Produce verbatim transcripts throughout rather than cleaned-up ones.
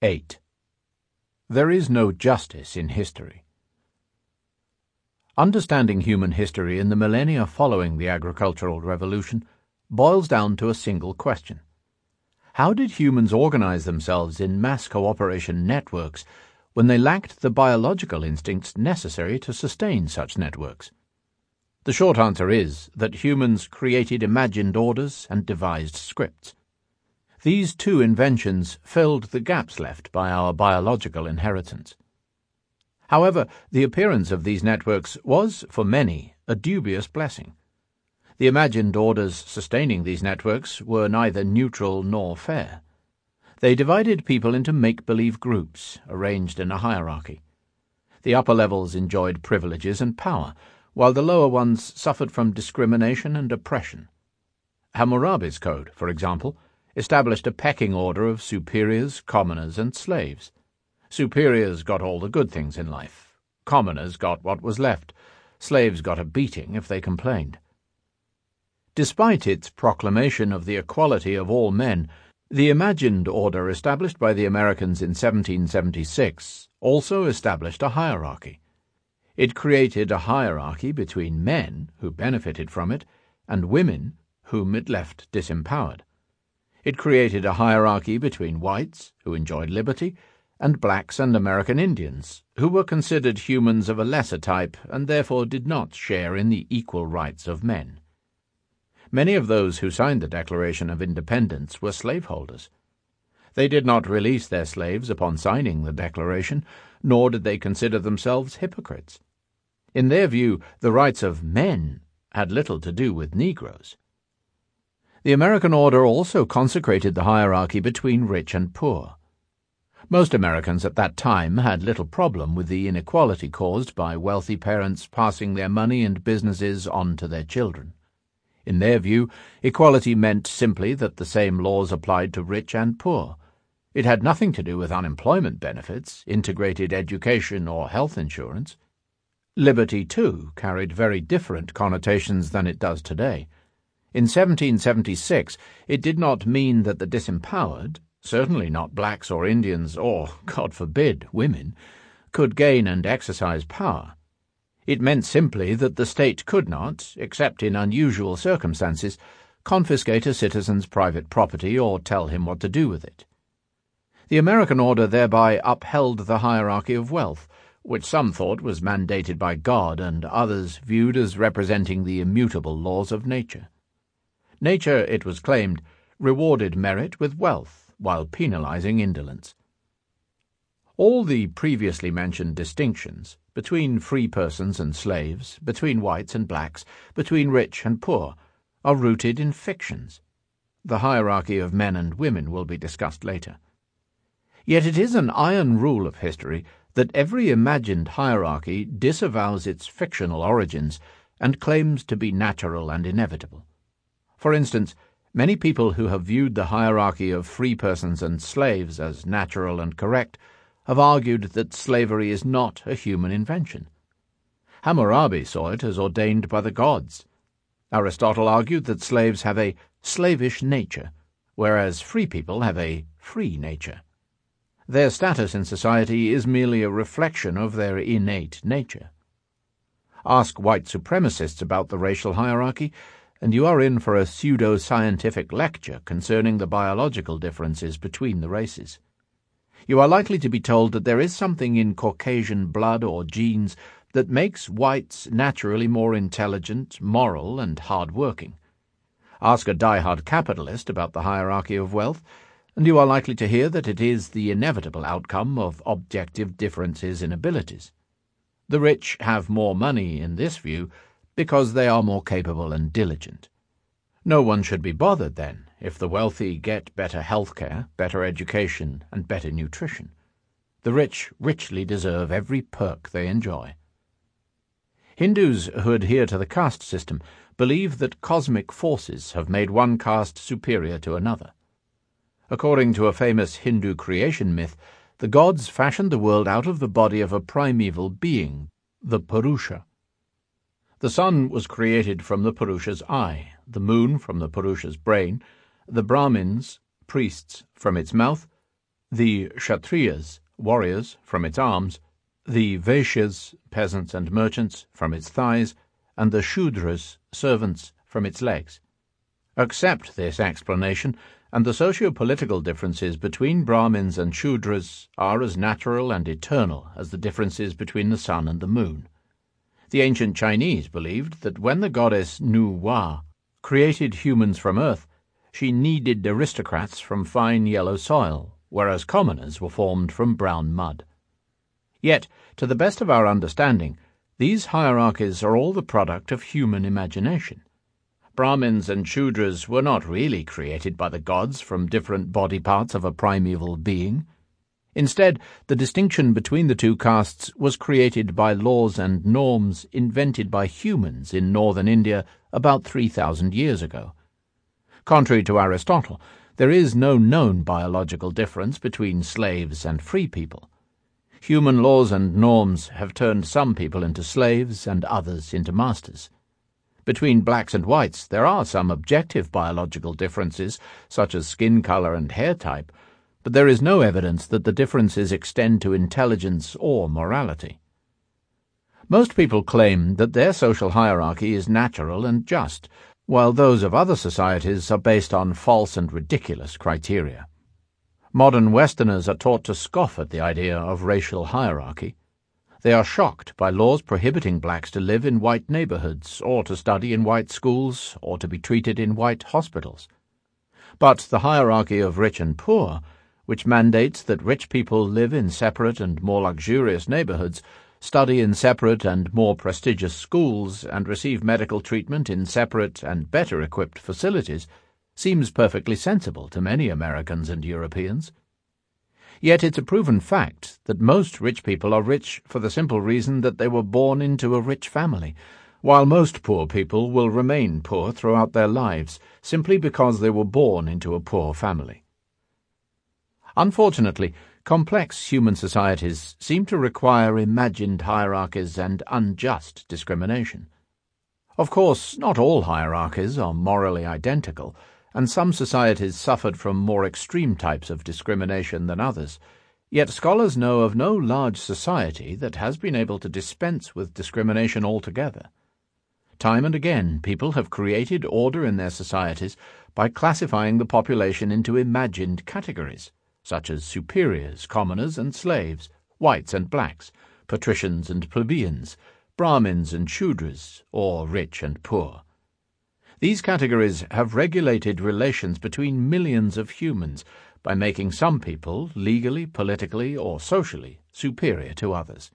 eight. There is no justice in history. Understanding human history in the millennia following the agricultural revolution boils down to a single question. How did humans organize themselves in mass cooperation networks when they lacked the biological instincts necessary to sustain such networks? The short answer is that humans created imagined orders and devised scripts. These two inventions filled the gaps left by our biological inheritance. However, the appearance of these networks was, for many, a dubious blessing. The imagined orders sustaining these networks were neither neutral nor fair. They divided people into make-believe groups, arranged in a hierarchy. The upper levels enjoyed privileges and power, while the lower ones suffered from discrimination and oppression. Hammurabi's code, for example, established a pecking order of superiors, commoners, and slaves. Superiors got all the good things in life. Commoners got what was left. Slaves got a beating if they complained. Despite its proclamation of the equality of all men, the imagined order established by the Americans in seventeen seventy-six also established a hierarchy. It created a hierarchy between men, who benefited from it, and women, whom it left disempowered. It created a hierarchy between whites, who enjoyed liberty, and blacks and American Indians, who were considered humans of a lesser type and therefore did not share in the equal rights of men. Many of those who signed the Declaration of Independence were slaveholders. They did not release their slaves upon signing the Declaration, nor did they consider themselves hypocrites. In their view, the rights of men had little to do with Negroes. The American order also consecrated the hierarchy between rich and poor. Most Americans at that time had little problem with the inequality caused by wealthy parents passing their money and businesses on to their children. In their view, equality meant simply that the same laws applied to rich and poor. It had nothing to do with unemployment benefits, integrated education, or health insurance. Liberty, too, carried very different connotations than it does today. In seventeen seventy-six, it did not mean that the disempowered, certainly not blacks or Indians or, God forbid, women, could gain and exercise power. It meant simply that the state could not, except in unusual circumstances, confiscate a citizen's private property or tell him what to do with it. The American order thereby upheld the hierarchy of wealth, which some thought was mandated by God and others viewed as representing the immutable laws of nature. Nature, it was claimed, rewarded merit with wealth while penalizing indolence. All the previously mentioned distinctions between free persons and slaves, between whites and blacks, between rich and poor, are rooted in fictions. The hierarchy of men and women will be discussed later. Yet it is an iron rule of history that every imagined hierarchy disavows its fictional origins and claims to be natural and inevitable. For instance, many people who have viewed the hierarchy of free persons and slaves as natural and correct have argued that slavery is not a human invention. Hammurabi saw it as ordained by the gods. Aristotle argued that slaves have a slavish nature, whereas free people have a free nature. Their status in society is merely a reflection of their innate nature. Ask white supremacists about the racial hierarchy, and you are in for a pseudo-scientific lecture concerning the biological differences between the races. You are likely to be told that there is something in Caucasian blood or genes that makes whites naturally more intelligent, moral, and hard-working. Ask a die-hard capitalist about the hierarchy of wealth, and you are likely to hear that it is the inevitable outcome of objective differences in abilities. The rich have more money in this view because they are more capable and diligent. No one should be bothered, then, if the wealthy get better health care, better education, and better nutrition. The rich richly deserve every perk they enjoy. Hindus who adhere to the caste system believe that cosmic forces have made one caste superior to another. According to a famous Hindu creation myth, the gods fashioned the world out of the body of a primeval being, the Purusha. The sun was created from the Purusha's eye, the moon from the Purusha's brain, the Brahmins, priests, from its mouth, the Kshatriyas, warriors, from its arms, the Vaishyas, peasants and merchants, from its thighs, and the Shudras, servants, from its legs. Accept this explanation, and the socio-political differences between Brahmins and Shudras are as natural and eternal as the differences between the sun and the moon. The ancient Chinese believed that when the goddess Nu Wa created humans from earth, she kneaded aristocrats from fine yellow soil, whereas commoners were formed from brown mud. Yet, to the best of our understanding, these hierarchies are all the product of human imagination. Brahmins and Shudras were not really created by the gods from different body parts of a primeval being. Instead, the distinction between the two castes was created by laws and norms invented by humans in northern India about three thousand years ago. Contrary to Aristotle, there is no known biological difference between slaves and free people. Human laws and norms have turned some people into slaves and others into masters. Between blacks and whites there are some objective biological differences, such as skin color and hair type, but there is no evidence that the differences extend to intelligence or morality. Most people claim that their social hierarchy is natural and just, while those of other societies are based on false and ridiculous criteria. Modern Westerners are taught to scoff at the idea of racial hierarchy. They are shocked by laws prohibiting blacks to live in white neighborhoods, or to study in white schools, or to be treated in white hospitals. But the hierarchy of rich and poor, which mandates that rich people live in separate and more luxurious neighborhoods, study in separate and more prestigious schools, and receive medical treatment in separate and better-equipped facilities, seems perfectly sensible to many Americans and Europeans. Yet it's a proven fact that most rich people are rich for the simple reason that they were born into a rich family, while most poor people will remain poor throughout their lives simply because they were born into a poor family. Unfortunately, complex human societies seem to require imagined hierarchies and unjust discrimination. Of course, not all hierarchies are morally identical, and some societies suffered from more extreme types of discrimination than others, yet scholars know of no large society that has been able to dispense with discrimination altogether. Time and again, people have created order in their societies by classifying the population into imagined categories, such as superiors, commoners and slaves, whites and blacks, patricians and plebeians, Brahmins and Shudras, or rich and poor. These categories have regulated relations between millions of humans by making some people legally, politically, or socially superior to others.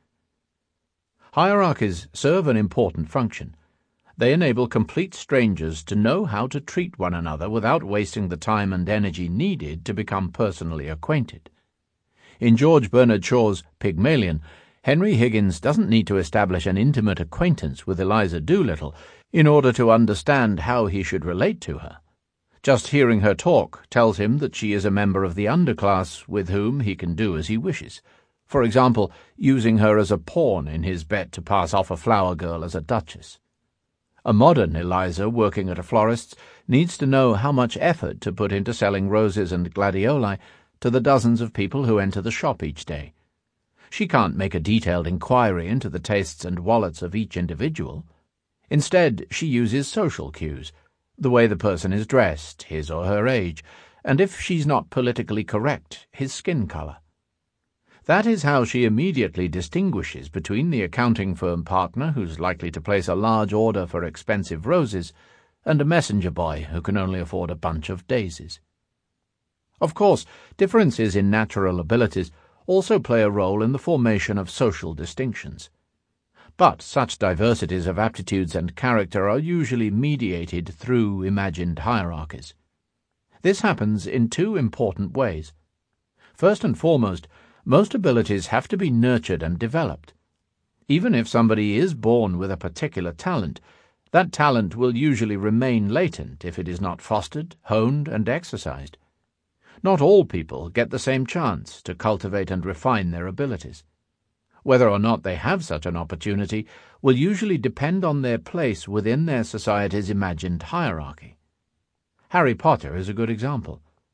Hierarchies serve an important function. They enable complete strangers to know how to treat one another without wasting the time and energy needed to become personally acquainted. In George Bernard Shaw's Pygmalion, Henry Higgins doesn't need to establish an intimate acquaintance with Eliza Doolittle in order to understand how he should relate to her. Just hearing her talk tells him that she is a member of the underclass with whom he can do as he wishes, for example, using her as a pawn in his bet to pass off a flower girl as a duchess. A modern Eliza working at a florist's needs to know how much effort to put into selling roses and gladioli to the dozens of people who enter the shop each day. She can't make a detailed inquiry into the tastes and wallets of each individual. Instead, she uses social cues, the way the person is dressed, his or her age, and if she's not politically correct, his skin color. That is how she immediately distinguishes between the accounting firm partner who's likely to place a large order for expensive roses and a messenger boy who can only afford a bunch of daisies. Of course, differences in natural abilities also play a role in the formation of social distinctions. But such diversities of aptitudes and character are usually mediated through imagined hierarchies. This happens in two important ways. First and foremost, most abilities have to be nurtured and developed. Even if somebody is born with a particular talent, that talent will usually remain latent if it is not fostered, honed, and exercised. Not all people get the same chance to cultivate and refine their abilities. Whether or not they have such an opportunity will usually depend on their place within their society's imagined hierarchy. Harry Potter is a good example.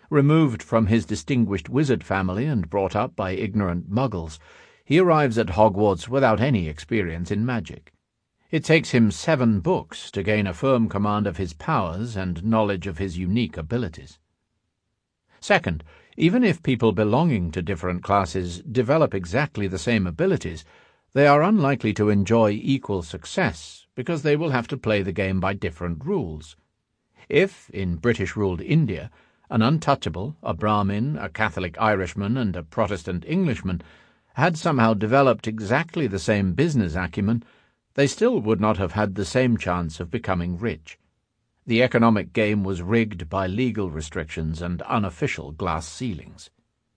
Removed from his distinguished wizard family and brought up by ignorant muggles, he arrives at Hogwarts without any experience in magic. It takes him seven books to gain a firm command of his powers and knowledge of his unique abilities. Second, even if people belonging to different classes develop exactly the same abilities, they are unlikely to enjoy equal success because they will have to play the game by different rules. If, in British-ruled India, an untouchable, a Brahmin, a Catholic Irishman, and a Protestant Englishman had somehow developed exactly the same business acumen, they still would not have had the same chance of becoming rich. The economic game was rigged by legal restrictions and unofficial glass ceilings.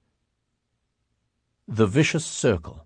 The vicious circle.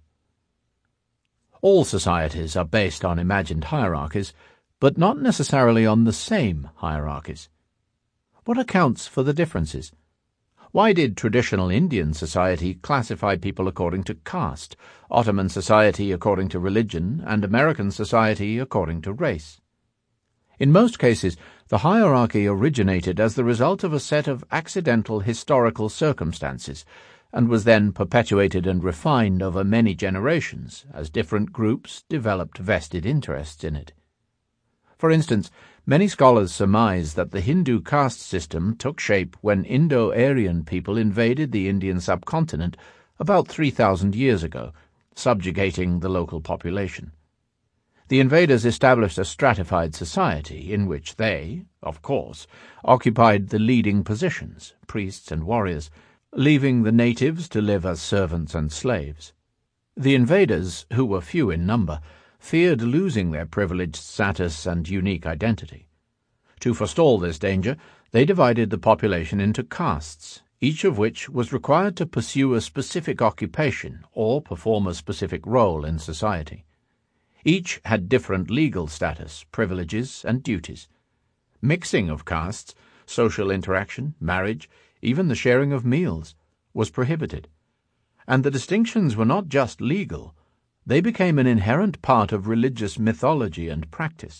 All societies are based on imagined hierarchies, but not necessarily on the same hierarchies. What accounts for the differences? Why did traditional Indian society classify people according to caste, Ottoman society according to religion, and American society according to race? In most cases, the hierarchy originated as the result of a set of accidental historical circumstances, and was then perpetuated and refined over many generations as different groups developed vested interests in it. For instance, many scholars surmise that the Hindu caste system took shape when Indo-Aryan people invaded the Indian subcontinent about three thousand years ago, subjugating the local population. The invaders established a stratified society in which they, of course, occupied the leading positions, priests and warriors, leaving the natives to live as servants and slaves. The invaders, who were few in number, feared losing their privileged status and unique identity. To forestall this danger, they divided the population into castes, each of which was required to pursue a specific occupation or perform a specific role in society. Each had different legal status, privileges, and duties. Mixing of castes, social interaction, marriage, even the sharing of meals, was prohibited. And the distinctions were not just legal. They became an inherent part of religious mythology and practice.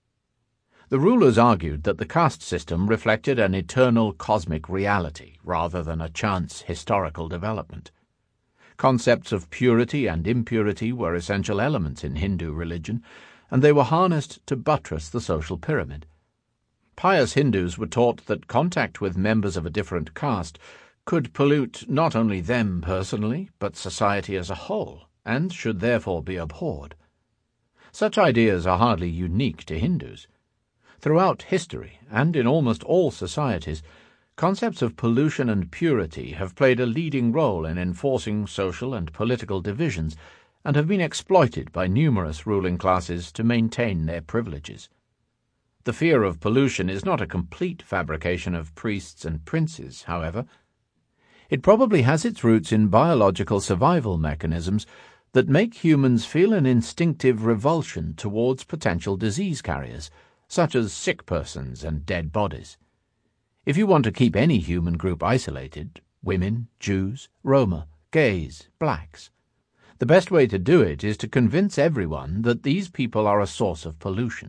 The rulers argued that the caste system reflected an eternal cosmic reality rather than a chance historical development. Concepts of purity and impurity were essential elements in Hindu religion, and they were harnessed to buttress the social pyramid. Pious Hindus were taught that contact with members of a different caste could pollute not only them personally, but society as a whole, and should therefore be abhorred. Such ideas are hardly unique to Hindus. Throughout history, and in almost all societies, concepts of pollution and purity have played a leading role in enforcing social and political divisions, and have been exploited by numerous ruling classes to maintain their privileges. The fear of pollution is not a complete fabrication of priests and princes, however. It probably has its roots in biological survival mechanisms that make humans feel an instinctive revulsion towards potential disease carriers, such as sick persons and dead bodies. If you want to keep any human group isolated, women, Jews, Roma, gays, blacks, the best way to do it is to convince everyone that these people are a source of pollution.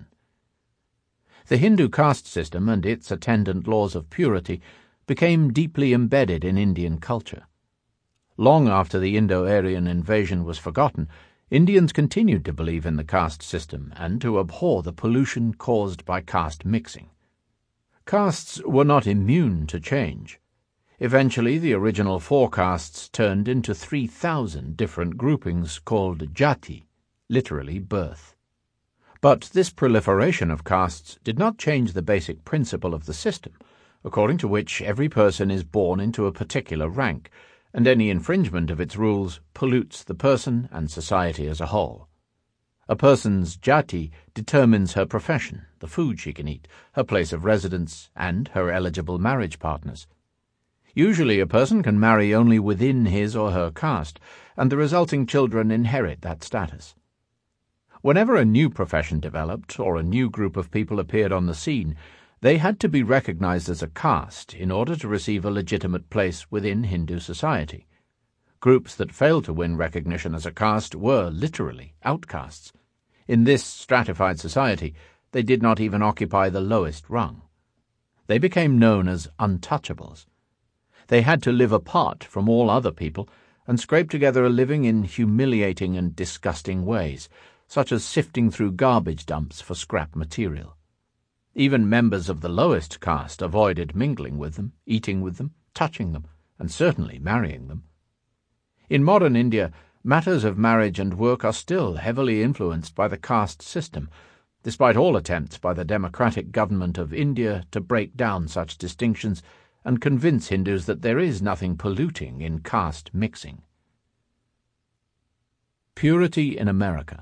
The Hindu caste system and its attendant laws of purity became deeply embedded in Indian culture. Long after the Indo-Aryan invasion was forgotten, Indians continued to believe in the caste system and to abhor the pollution caused by caste mixing. Castes were not immune to change. Eventually, the original four castes turned into three thousand different groupings called jati, literally birth. But this proliferation of castes did not change the basic principle of the system, according to which every person is born into a particular rank, and any infringement of its rules pollutes the person and society as a whole. A person's jati determines her profession, the food she can eat, her place of residence, and her eligible marriage partners. Usually a person can marry only within his or her caste, and the resulting children inherit that status. Whenever a new profession developed or a new group of people appeared on the scene, they had to be recognized as a caste in order to receive a legitimate place within Hindu society. Groups that failed to win recognition as a caste were, literally, outcasts. In this stratified society, they did not even occupy the lowest rung. They became known as untouchables. They had to live apart from all other people and scrape together a living in humiliating and disgusting ways, such as sifting through garbage dumps for scrap material. Even members of the lowest caste avoided mingling with them, eating with them, touching them, and certainly marrying them. In modern India, matters of marriage and work are still heavily influenced by the caste system, despite all attempts by the democratic government of India to break down such distinctions and convince Hindus that there is nothing polluting in caste mixing. Purity in America.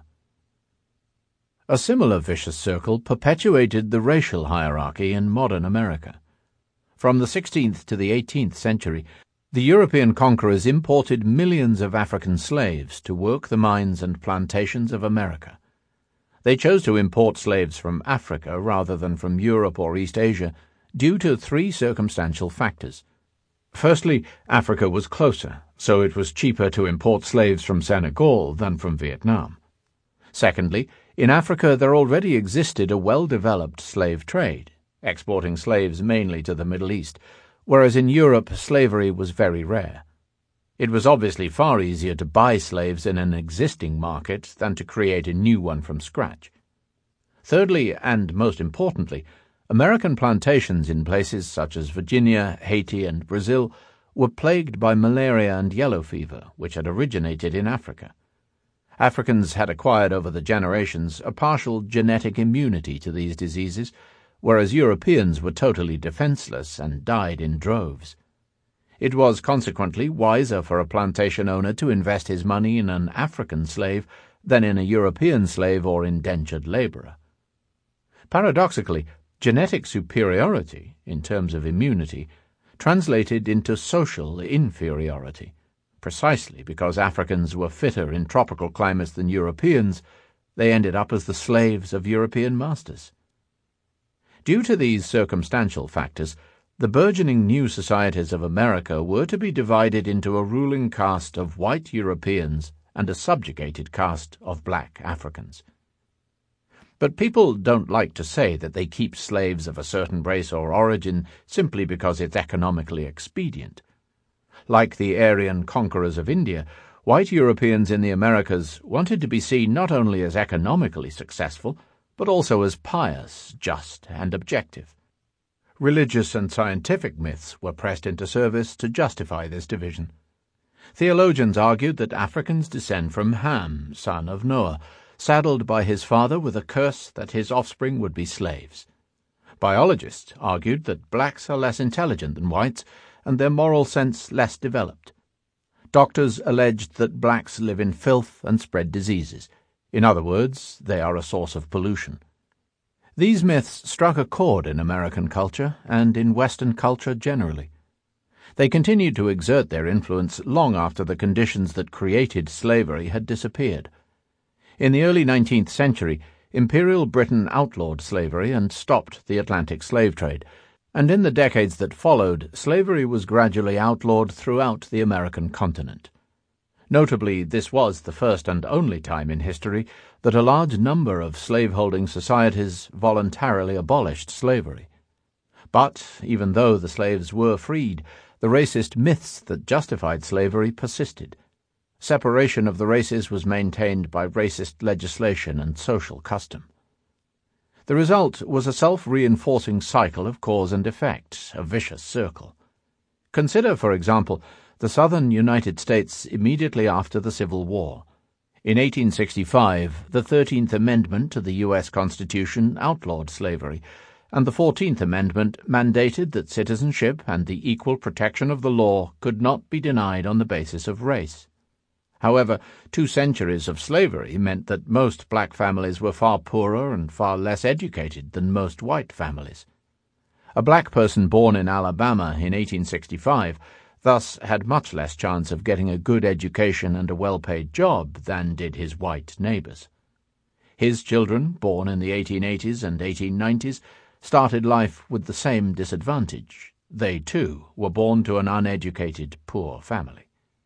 A similar vicious circle perpetuated the racial hierarchy in modern America. From the sixteenth to the eighteenth century, the European conquerors imported millions of African slaves to work the mines and plantations of America. They chose to import slaves from Africa rather than from Europe or East Asia due to three circumstantial factors. Firstly, Africa was closer, so it was cheaper to import slaves from Senegal than from Vietnam. Secondly, in Africa there already existed a well-developed slave trade, exporting slaves mainly to the Middle East, whereas in Europe slavery was very rare. It was obviously far easier to buy slaves in an existing market than to create a new one from scratch. Thirdly, and most importantly, American plantations in places such as Virginia, Haiti, and Brazil were plagued by malaria and yellow fever, which had originated in Africa. Africans had acquired over the generations a partial genetic immunity to these diseases, whereas Europeans were totally defenseless and died in droves. It was consequently wiser for a plantation owner to invest his money in an African slave than in a European slave or indentured laborer. Paradoxically, genetic superiority, in terms of immunity, translated into social inferiority, precisely because Africans were fitter in tropical climates than Europeans. They ended up as the slaves of European masters. Due to these circumstantial factors, the burgeoning new societies of America were to be divided into a ruling caste of white Europeans and a subjugated caste of black Africans. But people don't like to say that they keep slaves of a certain race or origin simply because it's economically expedient. Like the Aryan conquerors of India, white Europeans in the Americas wanted to be seen not only as economically successful, but also as pious, just, and objective. Religious and scientific myths were pressed into service to justify this division. Theologians argued that Africans descend from Ham, son of Noah, saddled by his father with a curse that his offspring would be slaves. Biologists argued that blacks are less intelligent than whites, and their moral sense less developed. Doctors alleged that blacks live in filth and spread diseases. In other words, they are a source of pollution. These myths struck a chord in American culture and in Western culture generally. They continued to exert their influence long after the conditions that created slavery had disappeared. In the early nineteenth century, Imperial Britain outlawed slavery and stopped the Atlantic slave trade, and in the decades that followed, slavery was gradually outlawed throughout the American continent. Notably, this was the first and only time in history that a large number of slaveholding societies voluntarily abolished slavery. But, even though the slaves were freed, the racist myths that justified slavery persisted. Separation of the races was maintained by racist legislation and social custom. The result was a self-reinforcing cycle of cause and effect, a vicious circle. Consider, for example, the southern United States immediately after the Civil War. In eighteen sixty-five, the thirteenth Amendment to the U S Constitution outlawed slavery, and the fourteenth Amendment mandated that citizenship and the equal protection of the law could not be denied on the basis of race. However, two centuries of slavery meant that most black families were far poorer and far less educated than most white families. A black person born in Alabama in eighteen sixty-five thus had much less chance of getting a good education and a well-paid job than did his white neighbors. His children, born in the eighteen eighties and eighteen nineties, started life with the same disadvantage. They, too, were born to an uneducated, poor family.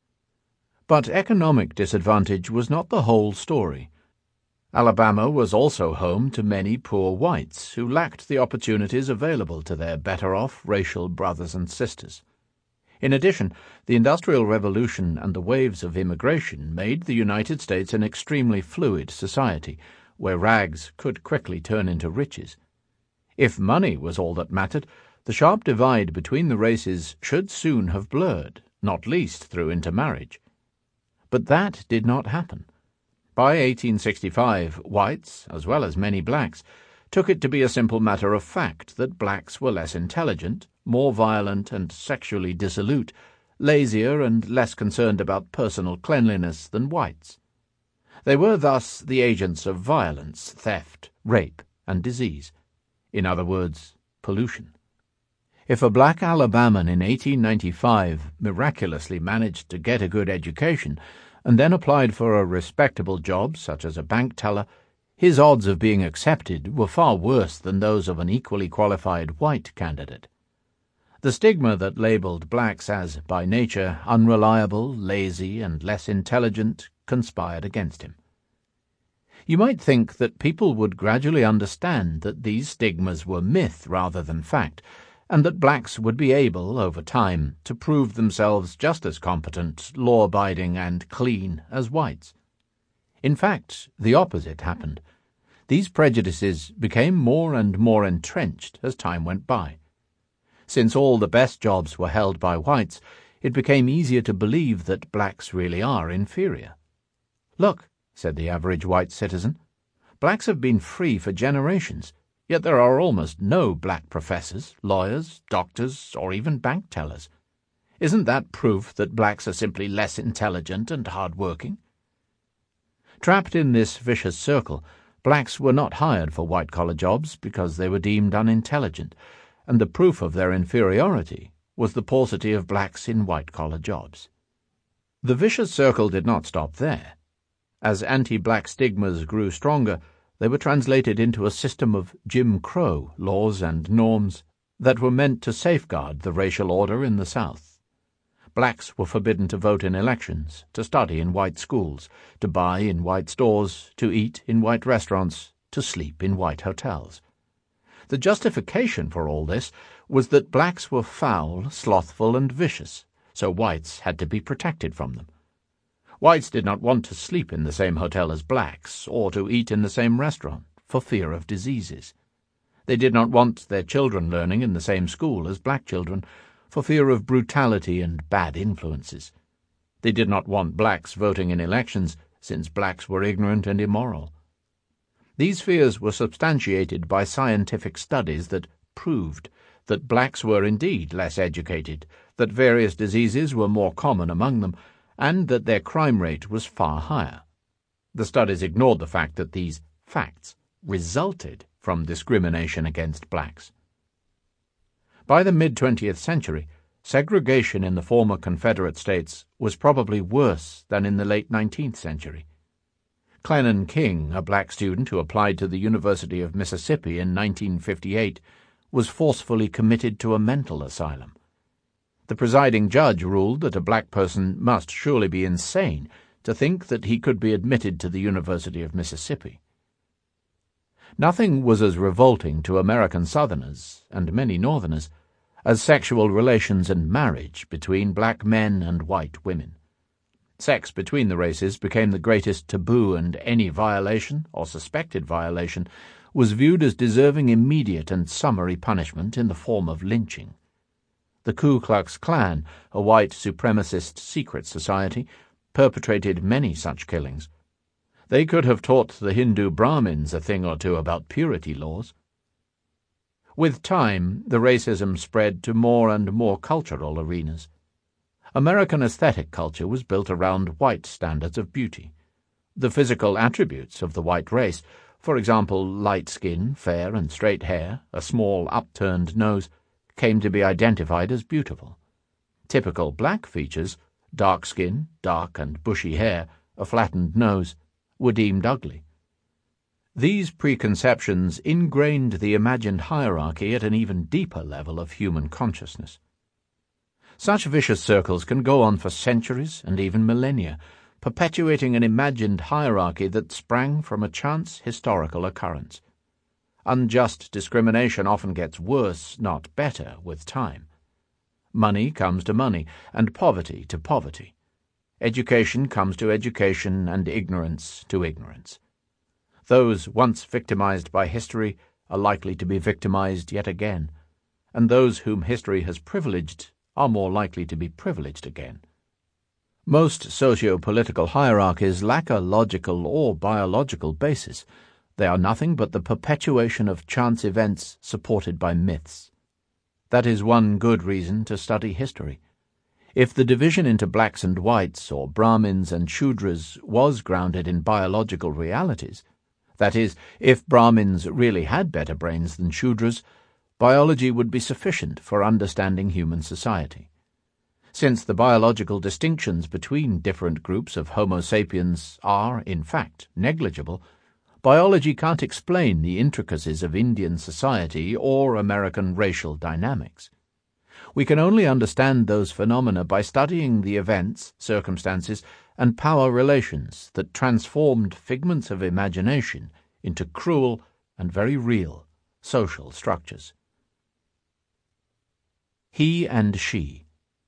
But economic disadvantage was not the whole story. Alabama was also home to many poor whites who lacked the opportunities available to their better-off racial brothers and sisters. In addition, the Industrial Revolution and the waves of immigration made the United States an extremely fluid society, where rags could quickly turn into riches. If money was all that mattered, the sharp divide between the races should soon have blurred, not least through intermarriage. But that did not happen. By eighteen sixty-five, whites, as well as many blacks, took it to be a simple matter of fact that blacks were less intelligent, more violent and sexually dissolute, lazier and less concerned about personal cleanliness than whites. They were thus the agents of violence, theft, rape, and disease. In other words, pollution. If a black Alabaman in eighteen ninety-five miraculously managed to get a good education and then applied for a respectable job such as a bank teller, his odds of being accepted were far worse than those of an equally qualified white candidate. The stigma that labelled blacks as, by nature, unreliable, lazy, and less intelligent conspired against him. You might think that people would gradually understand that these stigmas were myth rather than fact, and that blacks would be able, over time, to prove themselves just as competent, law-abiding, and clean as whites. In fact, the opposite happened. These prejudices became more and more entrenched as time went by. Since all the best jobs were held by whites, it became easier to believe that blacks really are inferior. "Look," said the average white citizen, "blacks have been free for generations, yet there are almost no black professors, lawyers, doctors, or even bank tellers. Isn't that proof that blacks are simply less intelligent and hard-working?" Trapped in this vicious circle, blacks were not hired for white-collar jobs because they were deemed unintelligent, and the proof of their inferiority was the paucity of blacks in white-collar jobs. The vicious circle did not stop there. As anti-black stigmas grew stronger, they were translated into a system of Jim Crow laws and norms that were meant to safeguard the racial order in the South. Blacks were forbidden to vote in elections, to study in white schools, to buy in white stores, to eat in white restaurants, to sleep in white hotels. The justification for all this was that blacks were foul, slothful, and vicious, so whites had to be protected from them. Whites did not want to sleep in the same hotel as blacks, or to eat in the same restaurant, for fear of diseases. They did not want their children learning in the same school as black children, for fear of brutality and bad influences. They did not want blacks voting in elections, since blacks were ignorant and immoral. These fears were substantiated by scientific studies that proved that blacks were indeed less educated, that various diseases were more common among them, and that their crime rate was far higher. The studies ignored the fact that these facts resulted from discrimination against blacks. By the mid-twentieth century, segregation in the former Confederate states was probably worse than in the late nineteenth century. Clennon King, a black student who applied to the University of Mississippi in nineteen fifty-eight, was forcefully committed to a mental asylum. The presiding judge ruled that a black person must surely be insane to think that he could be admitted to the University of Mississippi. Nothing was as revolting to American Southerners, and many Northerners, as sexual relations and marriage between black men and white women. Sex between the races became the greatest taboo, and any violation, or suspected violation, was viewed as deserving immediate and summary punishment in the form of lynching. The Ku Klux Klan, a white supremacist secret society, perpetrated many such killings. They could have taught the Hindu Brahmins a thing or two about purity laws. With time, the racism spread to more and more cultural arenas. American aesthetic culture was built around white standards of beauty. The physical attributes of the white race, for example, light skin, fair and straight hair, a small upturned nose, came to be identified as beautiful. Typical black features, dark skin, dark and bushy hair, a flattened nose, were deemed ugly. These preconceptions ingrained the imagined hierarchy at an even deeper level of human consciousness. Such vicious circles can go on for centuries and even millennia, perpetuating an imagined hierarchy that sprang from a chance historical occurrence. Unjust discrimination often gets worse, not better, with time. Money comes to money, and poverty to poverty. Education comes to education, and ignorance to ignorance. Those once victimized by history are likely to be victimized yet again, and those whom history has privileged are more likely to be privileged again. Most socio-political hierarchies lack a logical or biological basis. They are nothing but the perpetuation of chance events supported by myths. That is one good reason to study history. If the division into blacks and whites, or Brahmins and Shudras, was grounded in biological realities, that is, if Brahmins really had better brains than Shudras, biology would be sufficient for understanding human society. Since the biological distinctions between different groups of Homo sapiens are, in fact, negligible, biology can't explain the intricacies of Indian society or American racial dynamics. We can only understand those phenomena by studying the events, circumstances, and power relations that transformed figments of imagination into cruel and very real social structures. He and she.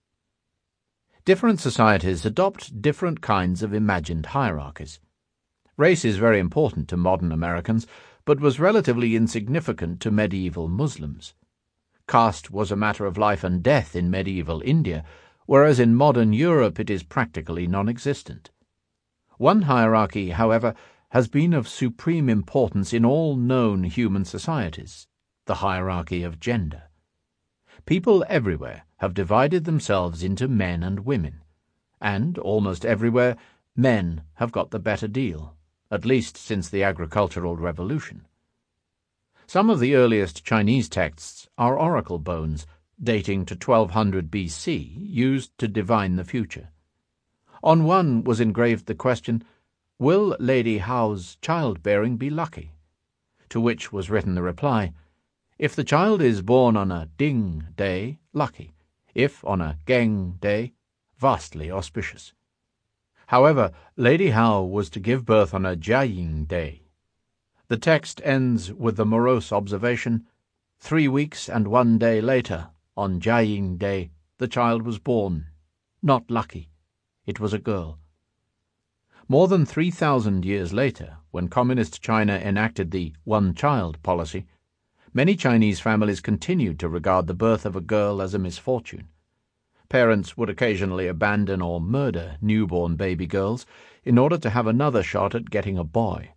Different societies adopt different kinds of imagined hierarchies. Race is very important to modern Americans, but was relatively insignificant to medieval Muslims. Caste was a matter of life and death in medieval India, whereas in modern Europe it is practically non-existent. One hierarchy, however, has been of supreme importance in all known human societies, the hierarchy of gender. People everywhere have divided themselves into men and women, and, almost everywhere, men have got the better deal, at least since the agricultural revolution. Some of the earliest Chinese texts are oracle bones, dating to twelve hundred B C, used to divine the future. On one was engraved the question, "Will Lady Howe's childbearing be lucky?" To which was written the reply, "If the child is born on a Ding day, lucky. If on a Geng day, vastly auspicious." However, Lady Howe was to give birth on a Jiaying day. The text ends with the morose observation, "Three weeks and one day later, on Jiaying day, the child was born. Not lucky. It was a girl." More than three thousand years later, when Communist China enacted the one-child policy, many Chinese families continued to regard the birth of a girl as a misfortune. Parents would occasionally abandon or murder newborn baby girls in order to have another shot at getting a boy.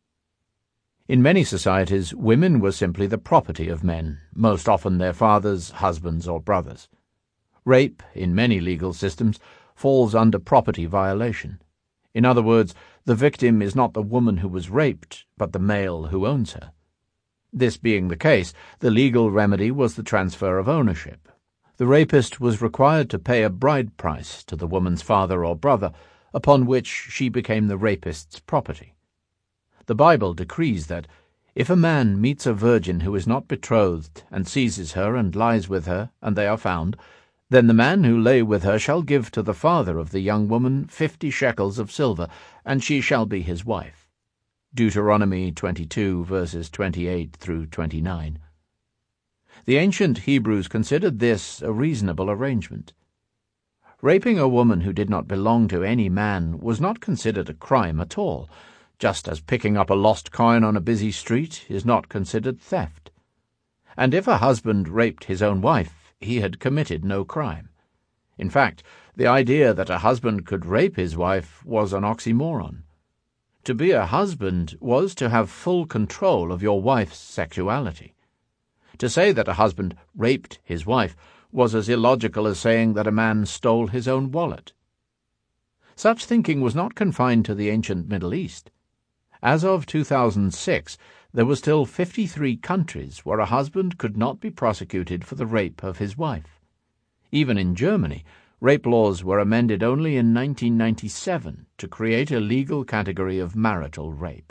In many societies, women were simply the property of men, most often their fathers, husbands, or brothers. Rape, in many legal systems, falls under property violation. In other words, the victim is not the woman who was raped, but the male who owns her. This being the case, the legal remedy was the transfer of ownership. The rapist was required to pay a bride price to the woman's father or brother, upon which she became the rapist's property. The Bible decrees that, if a man meets a virgin who is not betrothed, and seizes her and lies with her, and they are found, then the man who lay with her shall give to the father of the young woman fifty shekels of silver, and she shall be his wife. Deuteronomy twenty-two, verses twenty-eight through twenty-nine. The ancient Hebrews considered this a reasonable arrangement. Raping a woman who did not belong to any man was not considered a crime at all, just as picking up a lost coin on a busy street is not considered theft. And if a husband raped his own wife, he had committed no crime. In fact, the idea that a husband could rape his wife was an oxymoron. To be a husband was to have full control of your wife's sexuality. To say that a husband raped his wife was as illogical as saying that a man stole his own wallet. Such thinking was not confined to the ancient Middle East. As of two thousand six, there were still fifty-three countries where a husband could not be prosecuted for the rape of his wife. Even in Germany, rape laws were amended only in nineteen ninety-seven to create a legal category of marital rape.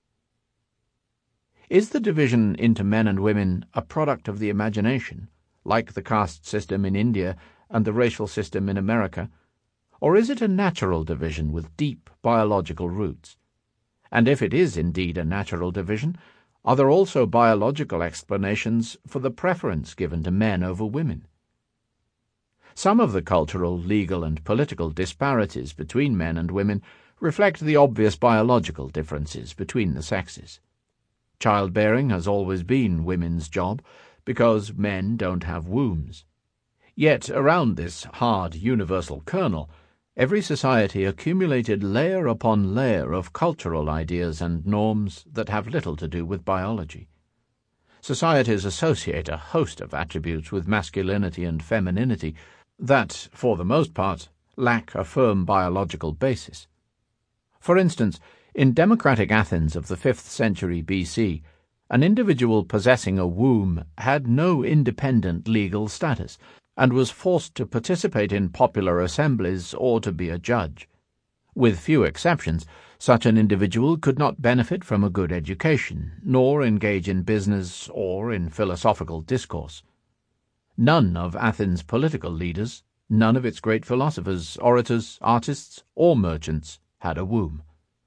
Is the division into men and women a product of the imagination, like the caste system in India and the racial system in America, or is it a natural division with deep biological roots? And if it is indeed a natural division, are there also biological explanations for the preference given to men over women? Some of the cultural, legal, and political disparities between men and women reflect the obvious biological differences between the sexes. Childbearing has always been women's job because men don't have wombs. Yet around this hard universal kernel, every society accumulated layer upon layer of cultural ideas and norms that have little to do with biology. Societies associate a host of attributes with masculinity and femininity that, for the most part, lack a firm biological basis. For instance, in democratic Athens of the fifth century B C, an individual possessing a womb had no independent legal status and was forced to participate in popular assemblies or to be a judge. With few exceptions, such an individual could not benefit from a good education, nor engage in business or in philosophical discourse. None of Athens' political leaders, none of its great philosophers, orators, artists, or merchants had a womb.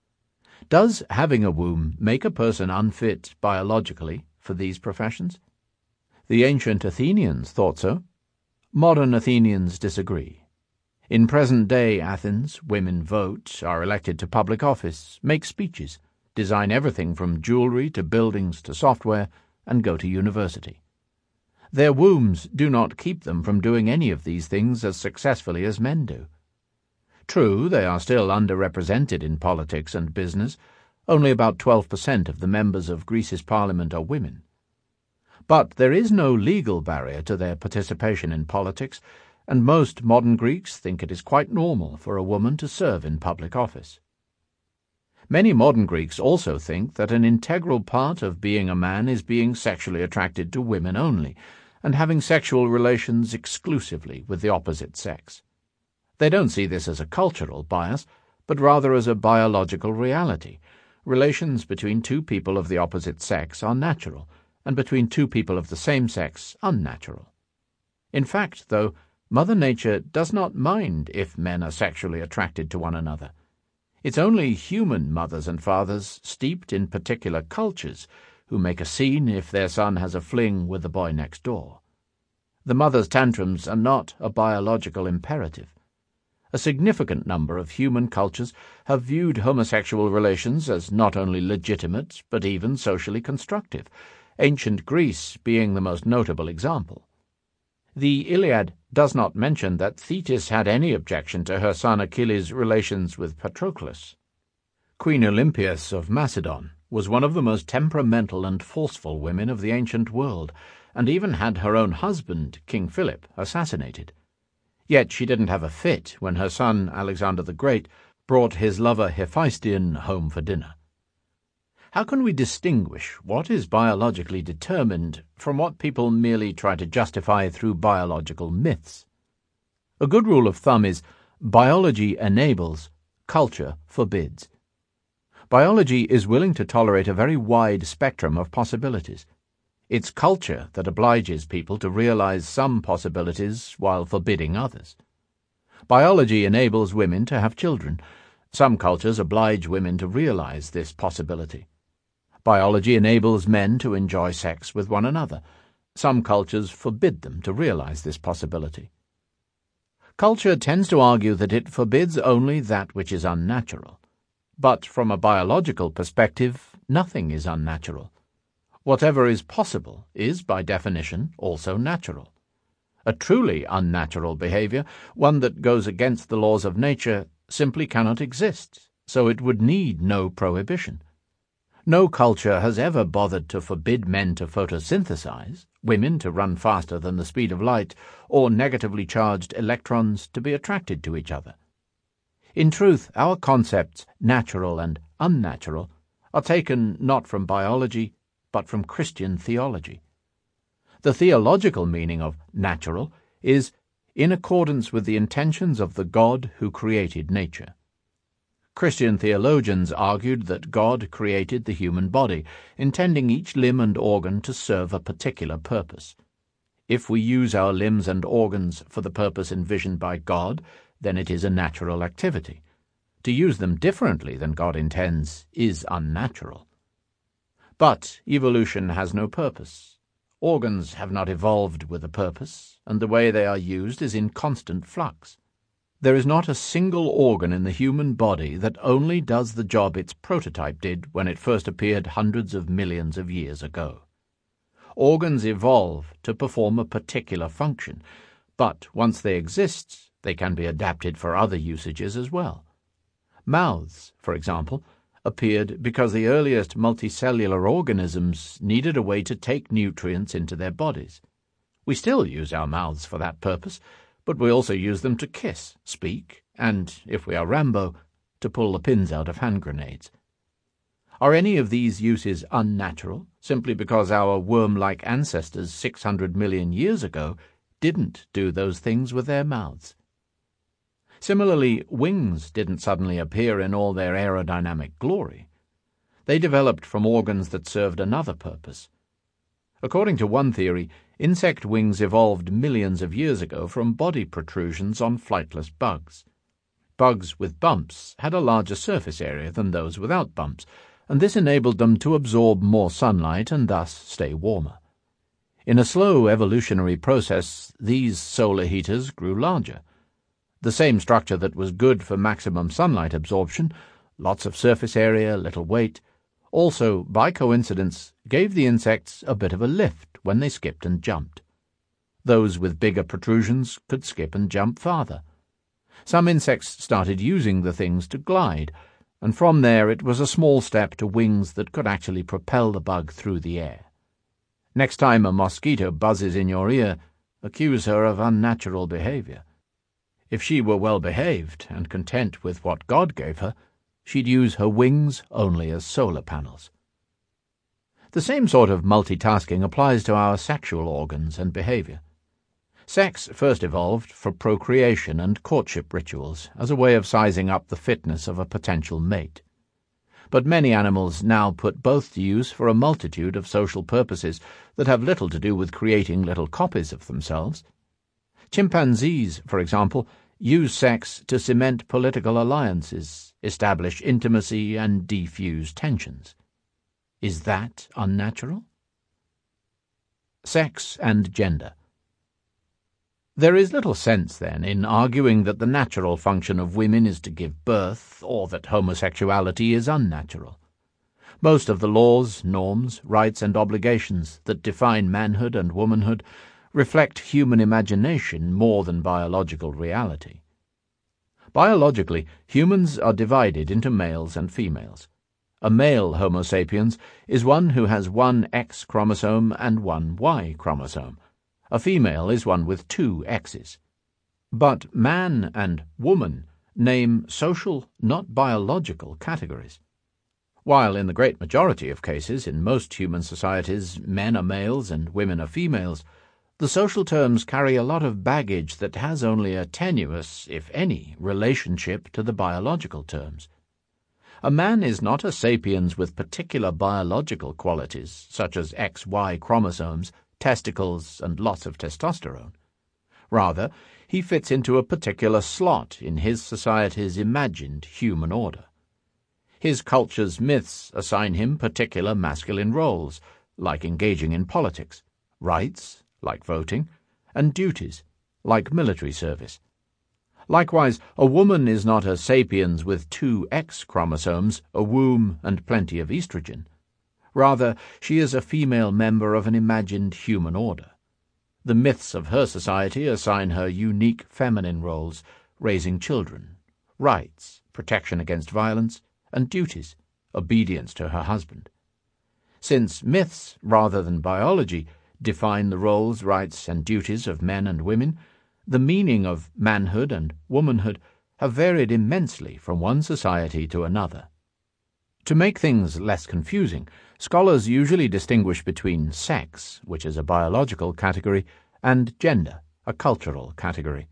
Does having a womb make a person unfit biologically for these professions? The ancient Athenians thought so. Modern Athenians disagree. In present-day Athens, women vote, are elected to public office, make speeches, design everything from jewelry to buildings to software, and go to university. Their wombs do not keep them from doing any of these things as successfully as men do. True, they are still underrepresented in politics and business. Only about twelve percent of the members of Greece's parliament are women. But there is no legal barrier to their participation in politics, and most modern Greeks think it is quite normal for a woman to serve in public office. Many modern Greeks also think that an integral part of being a man is being sexually attracted to women only, and having sexual relations exclusively with the opposite sex. They don't see this as a cultural bias, but rather as a biological reality. Relations between two people of the opposite sex are natural, and between two people of the same sex unnatural. In fact, though, Mother Nature does not mind if men are sexually attracted to one another. It's only human mothers and fathers steeped in particular cultures who make a scene if their son has a fling with the boy next door. The mother's tantrums are not a biological imperative. A significant number of human cultures have viewed homosexual relations as not only legitimate but even socially constructive, ancient Greece being the most notable example. The Iliad does not mention that Thetis had any objection to her son Achilles' relations with Patroclus. Queen Olympias of Macedon was one of the most temperamental and forceful women of the ancient world, and even had her own husband, King Philip, assassinated. Yet she didn't have a fit when her son Alexander the Great brought his lover Hephaestion home for dinner. How can we distinguish what is biologically determined from what people merely try to justify through biological myths? A good rule of thumb is biology enables, culture forbids. Biology is willing to tolerate a very wide spectrum of possibilities. It's culture that obliges people to realize some possibilities while forbidding others. Biology enables women to have children. Some cultures oblige women to realize this possibility. Biology enables men to enjoy sex with one another. Some cultures forbid them to realize this possibility. Culture tends to argue that it forbids only that which is unnatural. But from a biological perspective, nothing is unnatural. Whatever is possible is, by definition, also natural. A truly unnatural behavior, one that goes against the laws of nature, simply cannot exist, so it would need no prohibition. No culture has ever bothered to forbid men to photosynthesize, women to run faster than the speed of light, or negatively charged electrons to be attracted to each other. In truth, our concepts, natural and unnatural, are taken not from biology, but from Christian theology. The theological meaning of natural is in accordance with the intentions of the God who created nature. Christian theologians argued that God created the human body, intending each limb and organ to serve a particular purpose. If we use our limbs and organs for the purpose envisioned by God, then it is a natural activity. To use them differently than God intends is unnatural. But evolution has no purpose. Organs have not evolved with a purpose, and the way they are used is in constant flux. There is not a single organ in the human body that only does the job its prototype did when it first appeared hundreds of millions of years ago. Organs evolve to perform a particular function, but once they exist, they can be adapted for other usages as well. Mouths, for example, appeared because the earliest multicellular organisms needed a way to take nutrients into their bodies. We still use our mouths for that purpose, but we also use them to kiss, speak, and, if we are Rambo, to pull the pins out of hand grenades. Are any of these uses unnatural, simply because our worm-like ancestors six hundred million years ago didn't do those things with their mouths? Similarly, wings didn't suddenly appear in all their aerodynamic glory. They developed from organs that served another purpose. According to one theory, insect wings evolved millions of years ago from body protrusions on flightless bugs. Bugs with bumps had a larger surface area than those without bumps, and this enabled them to absorb more sunlight and thus stay warmer. In a slow evolutionary process, these solar heaters grew larger. The same structure that was good for maximum sunlight absorption, lots of surface area, little weight, also, by coincidence, gave the insects a bit of a lift when they skipped and jumped. Those with bigger protrusions could skip and jump farther. Some insects started using the things to glide, and from there it was a small step to wings that could actually propel the bug through the air. Next time a mosquito buzzes in your ear, accuse her of unnatural behavior. If she were well behaved and content with what God gave her, she'd use her wings only as solar panels. The same sort of multitasking applies to our sexual organs and behavior. Sex first evolved for procreation and courtship rituals as a way of sizing up the fitness of a potential mate. But many animals now put both to use for a multitude of social purposes that have little to do with creating little copies of themselves. Chimpanzees, for example, use sex to cement political alliances, establish intimacy, and defuse tensions. Is that unnatural? Sex and gender. There is little sense, then, in arguing that the natural function of women is to give birth, or that homosexuality is unnatural. Most of the laws, norms, rights, and obligations that define manhood and womanhood reflect human imagination more than biological reality. Biologically, humans are divided into males and females. A male Homo sapiens is one who has one X chromosome and one Y chromosome. A female is one with two X's. But man and woman name social, not biological, categories. While in the great majority of cases in most human societies men are males and women are females, the social terms carry a lot of baggage that has only a tenuous, if any, relationship to the biological terms. A man is not a sapiens with particular biological qualities, such as X Y chromosomes, testicles, and lots of testosterone. Rather, he fits into a particular slot in his society's imagined human order. His culture's myths assign him particular masculine roles, like engaging in politics, rights, like voting, and duties, like military service. Likewise, a woman is not a sapiens with two X chromosomes, a womb, and plenty of estrogen. Rather, she is a female member of an imagined human order. The myths of her society assign her unique feminine roles, raising children, rights, protection against violence, and duties, obedience to her husband. Since myths, rather than biology, define the roles, rights, and duties of men and women, the meaning of manhood and womanhood have varied immensely from one society to another. To make things less confusing, scholars usually distinguish between sex, which is a biological category, and gender, a cultural category.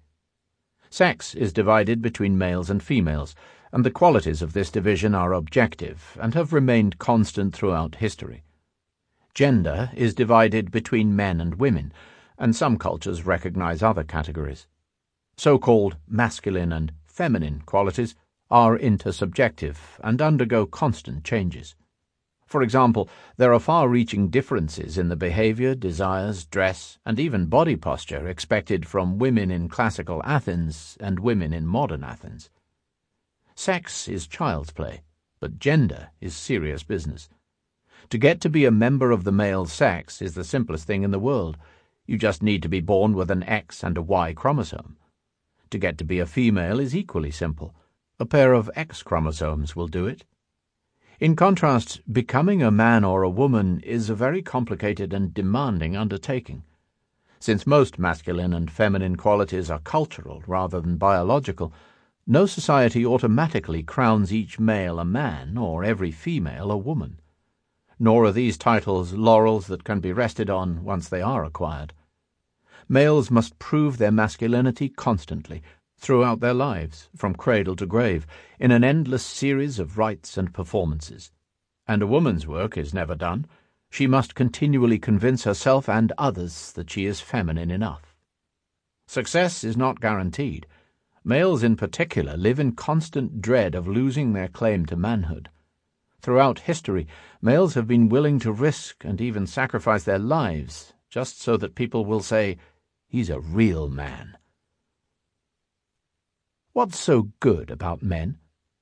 Sex is divided between males and females, and the qualities of this division are objective and have remained constant throughout history. Gender is divided between men and women, and some cultures recognize other categories. So-called masculine and feminine qualities are intersubjective and undergo constant changes. For example, there are far-reaching differences in the behavior, desires, dress, and even body posture expected from women in classical Athens and women in modern Athens. Sex is child's play, but gender is serious business. To get to be a member of the male sex is the simplest thing in the world. You just need to be born with an X and a Y chromosome. To get to be a female is equally simple. A pair of X chromosomes will do it. In contrast, becoming a man or a woman is a very complicated and demanding undertaking. Since most masculine and feminine qualities are cultural rather than biological, no society automatically crowns each male a man or every female a woman. Nor are these titles laurels that can be rested on once they are acquired. Males must prove their masculinity constantly, throughout their lives, from cradle to grave, in an endless series of rites and performances. And a woman's work is never done. She must continually convince herself and others that she is feminine enough. Success is not guaranteed. Males in particular live in constant dread of losing their claim to manhood. Throughout history, males have been willing to risk and even sacrifice their lives just so that people will say, "He's a real man." What's so good about men?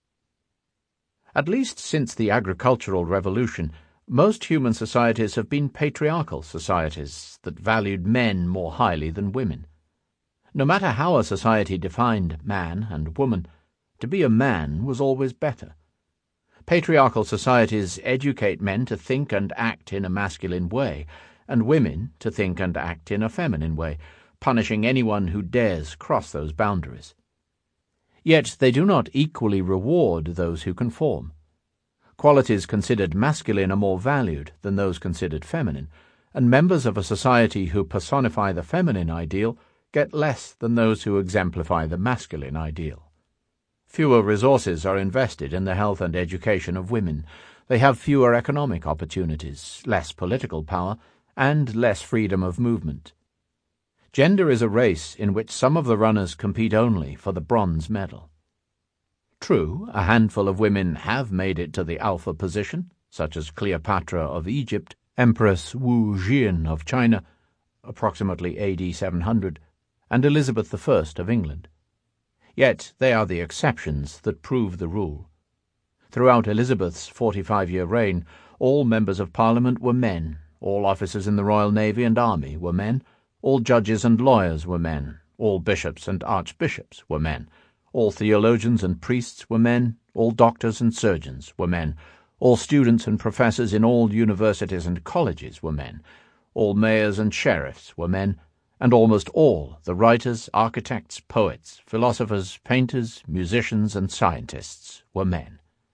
At least since the agricultural revolution, most human societies have been patriarchal societies that valued men more highly than women. No matter how a society defined man and woman, to be a man was always better. Patriarchal societies educate men to think and act in a masculine way, and women to think and act in a feminine way, punishing anyone who dares cross those boundaries. Yet they do not equally reward those who conform. Qualities considered masculine are more valued than those considered feminine, and members of a society who personify the feminine ideal get less than those who exemplify the masculine ideal. Fewer resources are invested in the health and education of women. They have fewer economic opportunities, less political power, and less freedom of movement. Gender is a race in which some of the runners compete only for the bronze medal. True, a handful of women have made it to the alpha position, such as Cleopatra of Egypt, Empress Wu Jian of China, approximately A D seven hundred, and Elizabeth the First of England. Yet they are the exceptions that prove the rule. Throughout Elizabeth's forty-five-year reign, all members of Parliament were men, all officers in the Royal Navy and Army were men, all judges and lawyers were men, all bishops and archbishops were men, all theologians and priests were men, all doctors and surgeons were men, all students and professors in all universities and colleges were men, all mayors and sheriffs were men, and almost all the writers, architects, poets, philosophers, painters, musicians, and scientists were men.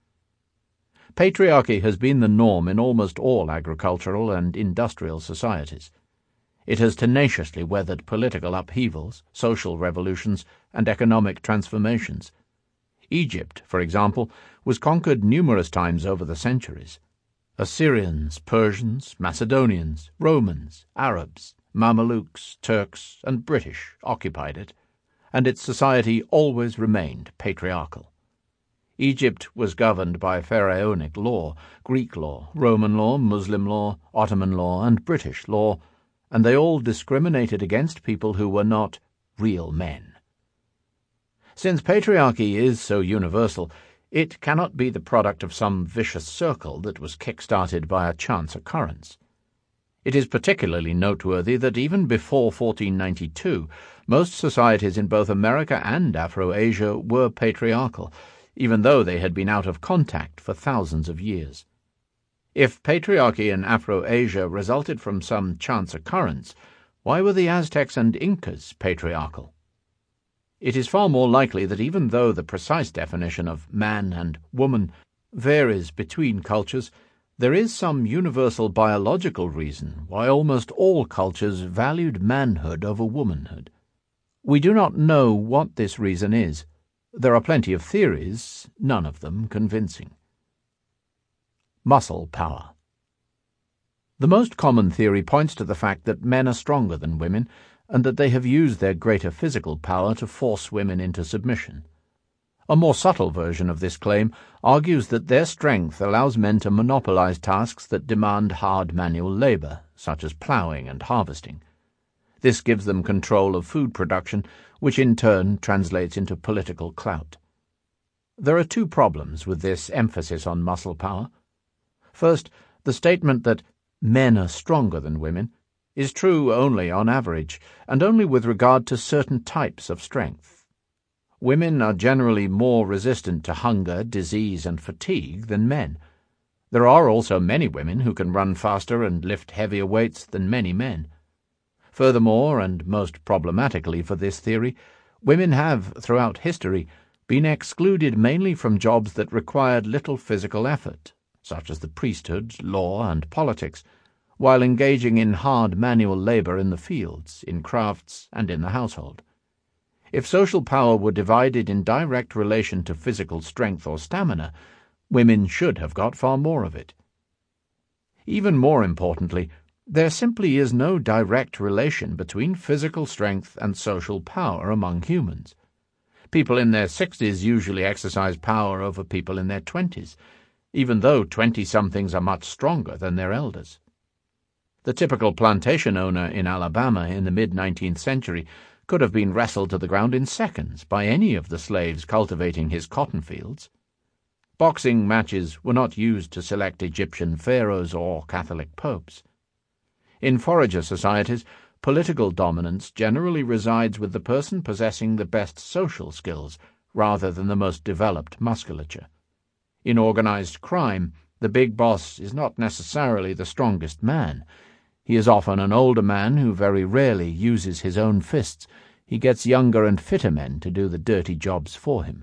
Patriarchy has been the norm in almost all agricultural and industrial societies. It has tenaciously weathered political upheavals, social revolutions, and economic transformations. Egypt, for example, was conquered numerous times over the centuries. Assyrians, Persians, Macedonians, Romans, Arabs, Mamelukes, Turks, and British occupied it, and its society always remained patriarchal. Egypt was governed by pharaonic law, Greek law, Roman law, Muslim law, Ottoman law, and British law, and they all discriminated against people who were not real men. Since patriarchy is so universal, it cannot be the product of some vicious circle that was kick-started by a chance occurrence. It is particularly noteworthy that even before fourteen ninety-two, most societies in both America and Afro-Asia were patriarchal, even though they had been out of contact for thousands of years. If patriarchy in Afro-Asia resulted from some chance occurrence, why were the Aztecs and Incas patriarchal? It is far more likely that even though the precise definition of man and woman varies between cultures, there is some universal biological reason why almost all cultures valued manhood over womanhood. We do not know what this reason is. There are plenty of theories, none of them convincing. Muscle power. The most common theory points to the fact that men are stronger than women, and that they have used their greater physical power to force women into submission. A more subtle version of this claim argues that their strength allows men to monopolize tasks that demand hard manual labor, such as plowing and harvesting. This gives them control of food production, which in turn translates into political clout. There are two problems with this emphasis on muscle power. First, the statement that men are stronger than women is true only on average, and only with regard to certain types of strength. Women are generally more resistant to hunger, disease, and fatigue than men. There are also many women who can run faster and lift heavier weights than many men. Furthermore, and most problematically for this theory, women have, throughout history, been excluded mainly from jobs that required little physical effort, such as the priesthood, law, and politics, while engaging in hard manual labor in the fields, in crafts, and in the household. If social power were divided in direct relation to physical strength or stamina, women should have got far more of it. Even more importantly, there simply is no direct relation between physical strength and social power among humans. People in their sixties usually exercise power over people in their twenties, even though twenty-somethings are much stronger than their elders. The typical plantation owner in Alabama in the mid-nineteenth century could have been wrestled to the ground in seconds by any of the slaves cultivating his cotton fields. Boxing matches were not used to select Egyptian pharaohs or Catholic popes. In forager societies, political dominance generally resides with the person possessing the best social skills rather than the most developed musculature. In organized crime, the big boss is not necessarily the strongest man. He is often an older man who very rarely uses his own fists. He gets younger and fitter men to do the dirty jobs for him.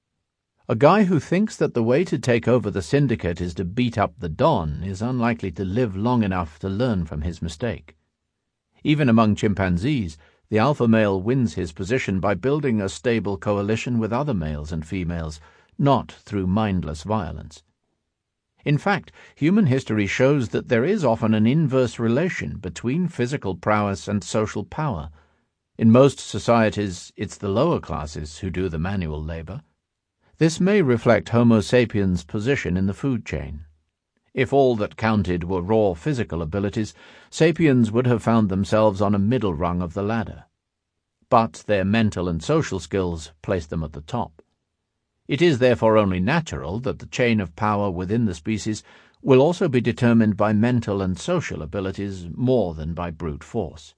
A guy who thinks that the way to take over the syndicate is to beat up the Don is unlikely to live long enough to learn from his mistake. Even among chimpanzees, the alpha male wins his position by building a stable coalition with other males and females, not through mindless violence. In fact, human history shows that there is often an inverse relation between physical prowess and social power. In most societies, it's the lower classes who do the manual labor. This may reflect Homo sapiens' position in the food chain. If all that counted were raw physical abilities, sapiens would have found themselves on a middle rung of the ladder. But their mental and social skills placed them at the top. It is therefore only natural that the chain of power within the species will also be determined by mental and social abilities more than by brute force.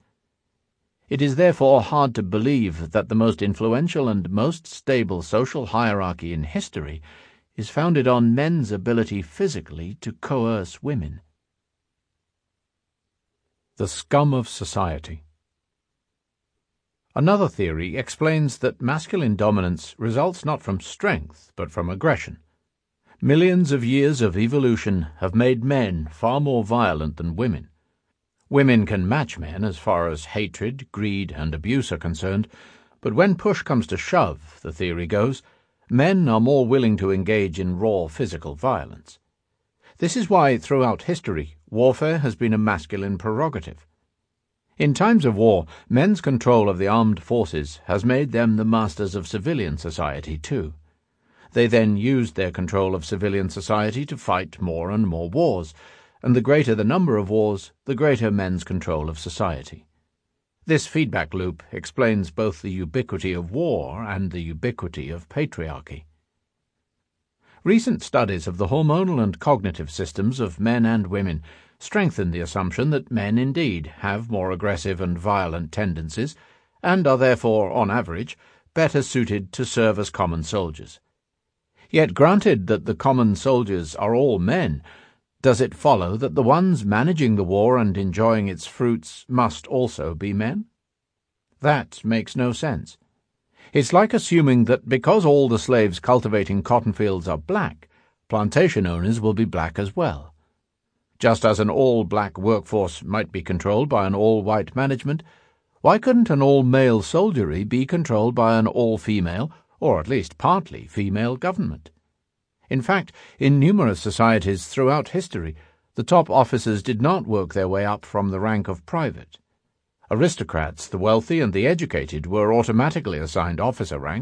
It is therefore hard to believe that the most influential and most stable social hierarchy in history is founded on men's ability physically to coerce women. The scum of society. Another theory explains that masculine dominance results not from strength, but from aggression. Millions of years of evolution have made men far more violent than women. Women can match men as far as hatred, greed, and abuse are concerned, but when push comes to shove, the theory goes, men are more willing to engage in raw physical violence. This is why, throughout history, warfare has been a masculine prerogative. In times of war, men's control of the armed forces has made them the masters of civilian society, too. They then used their control of civilian society to fight more and more wars, and the greater the number of wars, the greater men's control of society. This feedback loop explains both the ubiquity of war and the ubiquity of patriarchy. Recent studies of the hormonal and cognitive systems of men and women strengthen the assumption that men indeed have more aggressive and violent tendencies, and are therefore, on average, better suited to serve as common soldiers. Yet granted that the common soldiers are all men, does it follow that the ones managing the war and enjoying its fruits must also be men? That makes no sense. It's like assuming that because all the slaves cultivating cotton fields are black, plantation owners will be black as well. Just as an all-black workforce might be controlled by an all-white management, why couldn't an all-male soldiery be controlled by an all-female, or at least partly female, government? In fact, in numerous societies throughout history, the top officers did not work their way up from the rank of private. Aristocrats, the wealthy and the educated, were automatically assigned officer rank,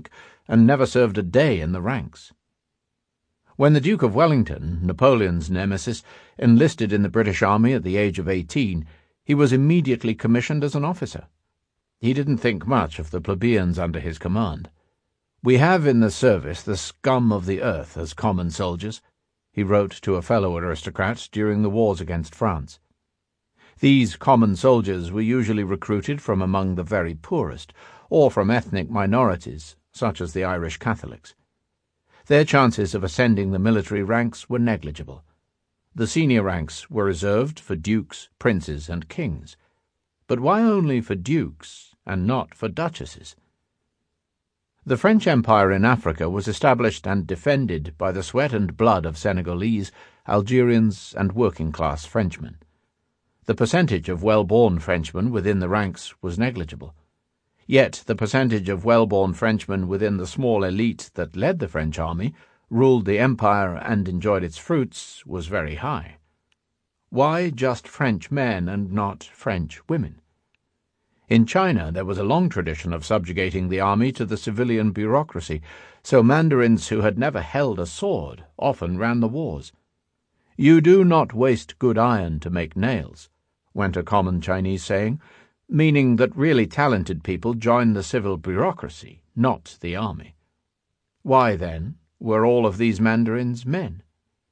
and never served a day in the ranks. When the Duke of Wellington, Napoleon's nemesis, enlisted in the British Army at the age of eighteen, he was immediately commissioned as an officer. He didn't think much of the plebeians under his command. "We have in the service the scum of the earth as common soldiers," he wrote to a fellow aristocrat during the wars against France. These common soldiers were usually recruited from among the very poorest, or from ethnic minorities, such as the Irish Catholics. Their chances of ascending the military ranks were negligible. The senior ranks were reserved for dukes, princes, and kings. But why only for dukes, and not for duchesses? The French Empire in Africa was established and defended by the sweat and blood of Senegalese, Algerians, and working-class Frenchmen. The percentage of well-born Frenchmen within the ranks was negligible. Yet the percentage of well-born Frenchmen within the small elite that led the French army, ruled the empire, and enjoyed its fruits was very high. Why just French men and not French women? In China there was a long tradition of subjugating the army to the civilian bureaucracy, so mandarins who had never held a sword often ran the wars. "You do not waste good iron to make nails," went a common Chinese saying, meaning that really talented people joined the civil bureaucracy, not the army. Why, then, were all of these mandarins men?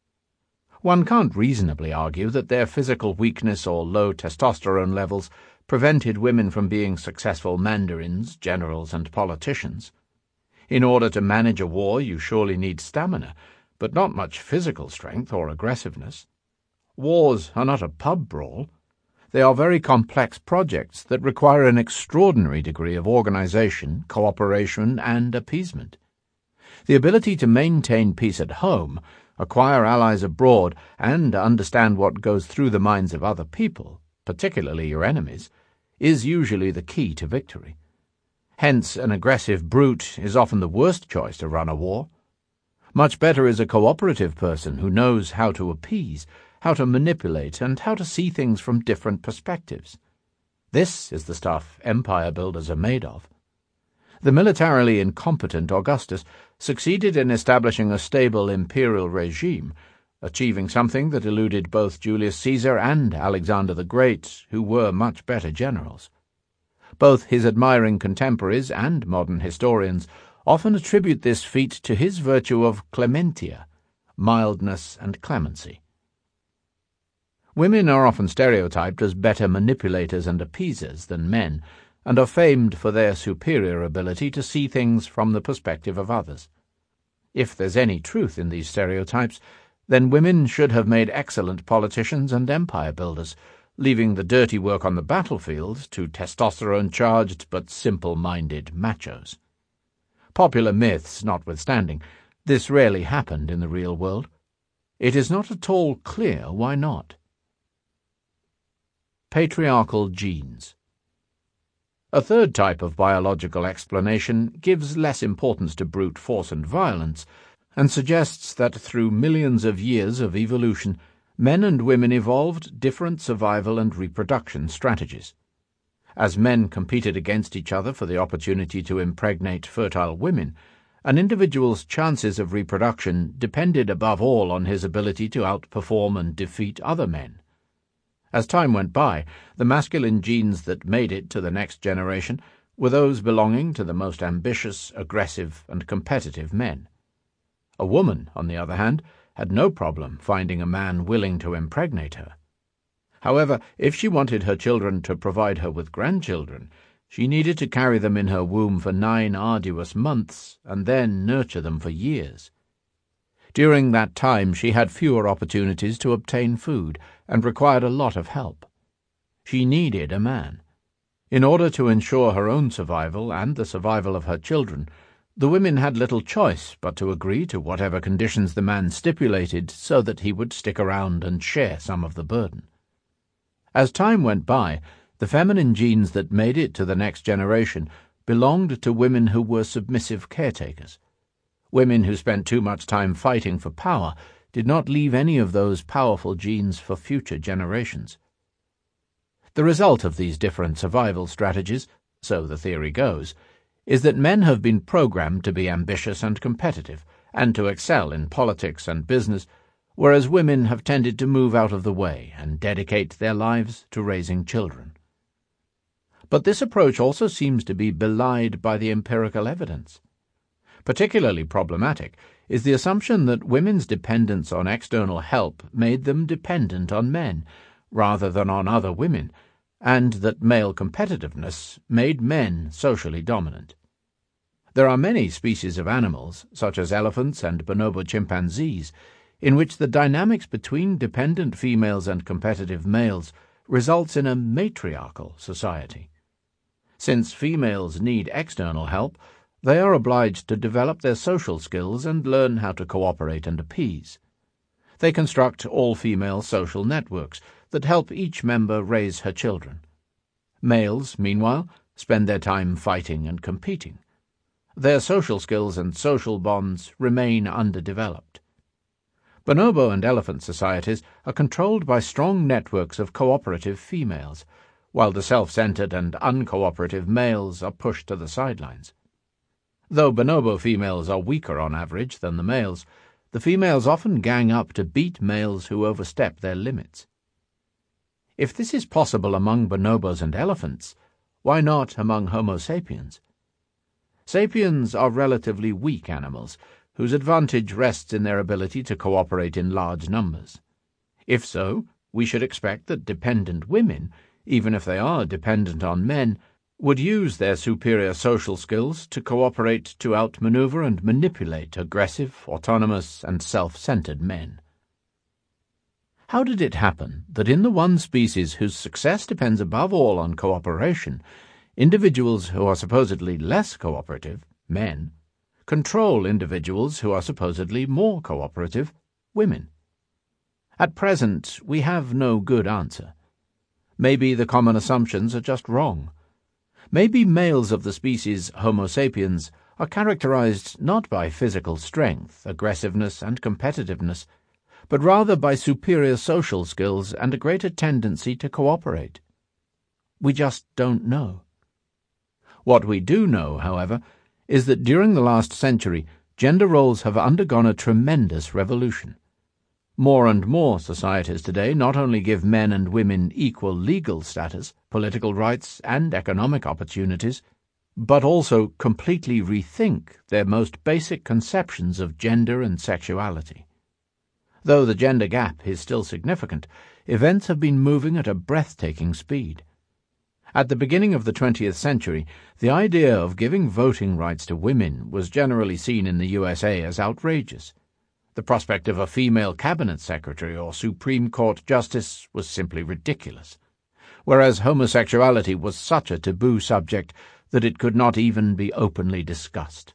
One can't reasonably argue that their physical weakness or low testosterone levels prevented women from being successful mandarins, generals, and politicians. In order to manage a war, you surely need stamina, but not much physical strength or aggressiveness. Wars are not a pub brawl. They are very complex projects that require an extraordinary degree of organization, cooperation, and appeasement. The ability to maintain peace at home, acquire allies abroad, and understand what goes through the minds of other people, particularly your enemies, is usually the key to victory. Hence, an aggressive brute is often the worst choice to run a war. Much better is a cooperative person who knows how to appease, how to manipulate, and how to see things from different perspectives. This is the stuff empire builders are made of. The militarily incompetent Augustus succeeded in establishing a stable imperial regime, achieving something that eluded both Julius Caesar and Alexander the Great, who were much better generals. Both his admiring contemporaries and modern historians often attribute this feat to his virtue of clementia, mildness and clemency. Women are often stereotyped as better manipulators and appeasers than men, and are famed for their superior ability to see things from the perspective of others. If there's any truth in these stereotypes, then women should have made excellent politicians and empire builders, leaving the dirty work on the battlefield to testosterone-charged but simple-minded machos. Popular myths notwithstanding, this rarely happened in the real world. It is not at all clear why not. Patriarchal genes. A third type of biological explanation gives less importance to brute force and violence, and suggests that through millions of years of evolution, men and women evolved different survival and reproduction strategies. As men competed against each other for the opportunity to impregnate fertile women, an individual's chances of reproduction depended above all on his ability to outperform and defeat other men. As time went by, the masculine genes that made it to the next generation were those belonging to the most ambitious, aggressive, and competitive men. A woman, on the other hand, had no problem finding a man willing to impregnate her. However, if she wanted her children to provide her with grandchildren, she needed to carry them in her womb for nine arduous months and then nurture them for years. During that time she had fewer opportunities to obtain food and required a lot of help. She needed a man. In order to ensure her own survival and the survival of her children, the women had little choice but to agree to whatever conditions the man stipulated so that he would stick around and share some of the burden. As time went by, the feminine genes that made it to the next generation belonged to women who were submissive caretakers. Women who spent too much time fighting for power did not leave any of those powerful genes for future generations. The result of these different survival strategies, so the theory goes, is that men have been programmed to be ambitious and competitive, and to excel in politics and business, whereas women have tended to move out of the way and dedicate their lives to raising children. But this approach also seems to be belied by the empirical evidence. Particularly problematic is the assumption that women's dependence on external help made them dependent on men, rather than on other women, and that male competitiveness made men socially dominant. There are many species of animals, such as elephants and bonobo chimpanzees, in which the dynamics between dependent females and competitive males results in a matriarchal society. Since females need external help, they are obliged to develop their social skills and learn how to cooperate and appease. They construct all-female social networks that help each member raise her children. Males, meanwhile, spend their time fighting and competing. Their social skills and social bonds remain underdeveloped. Bonobo and elephant societies are controlled by strong networks of cooperative females, while the self-centered and uncooperative males are pushed to the sidelines. Though bonobo females are weaker on average than the males, the females often gang up to beat males who overstep their limits. If this is possible among bonobos and elephants, why not among Homo sapiens? Sapiens are relatively weak animals, whose advantage rests in their ability to cooperate in large numbers. If so, we should expect that dependent women, even if they are dependent on men, would use their superior social skills to cooperate to outmaneuver and manipulate aggressive, autonomous, and self-centered men. How did it happen that in the one species whose success depends above all on cooperation, individuals who are supposedly less cooperative, men, control individuals who are supposedly more cooperative, women? At present, we have no good answer. Maybe the common assumptions are just wrong. Maybe males of the species Homo sapiens are characterized not by physical strength, aggressiveness, and competitiveness, but rather by superior social skills and a greater tendency to cooperate. We just don't know. What we do know, however, is that during the last century, gender roles have undergone a tremendous revolution. More and more societies today not only give men and women equal legal status, political rights, and economic opportunities, but also completely rethink their most basic conceptions of gender and sexuality. Though the gender gap is still significant, events have been moving at a breathtaking speed. At the beginning of the twentieth century, the idea of giving voting rights to women was generally seen in the U S A as outrageous. The prospect of a female cabinet secretary or Supreme Court justice was simply ridiculous, whereas homosexuality was such a taboo subject that it could not even be openly discussed.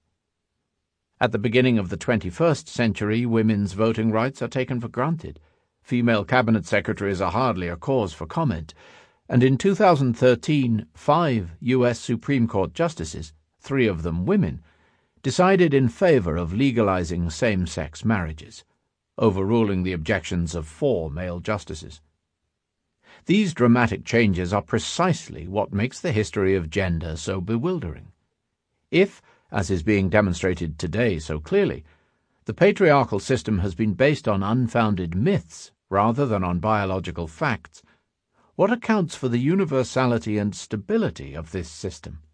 At the beginning of the twenty-first century, women's voting rights are taken for granted. Female cabinet secretaries are hardly a cause for comment, and in two thousand thirteen, five U S Supreme Court justices, three of them women, decided in favor of legalizing same-sex marriages, overruling the objections of four male justices. These dramatic changes are precisely what makes the history of gender so bewildering. If, as is being demonstrated today so clearly, the patriarchal system has been based on unfounded myths rather than on biological facts, what accounts for the universality and stability of this system?